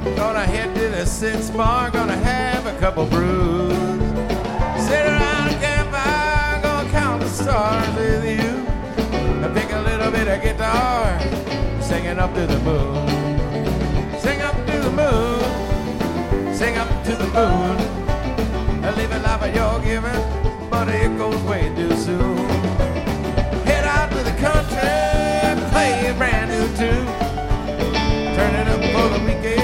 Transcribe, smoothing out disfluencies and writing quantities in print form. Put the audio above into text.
Gonna head to the 6 bar, gonna have a couple brews. Sit around the campfire, gonna count the stars with you. I pick a little bit of guitar, singing up to the moon. Sing up to the moon, sing up to the moon.